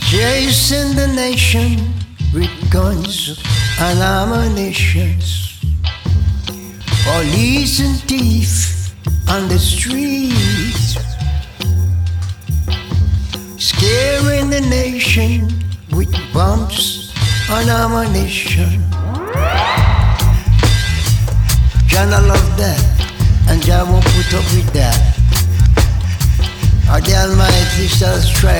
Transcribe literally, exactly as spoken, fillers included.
Chasing the nation with guns and ammunitions. Police and thieves on the streets, scaring the nation with bombs and ammunition. John, I love that, and John won't put up with that. Or the Almighty shall strike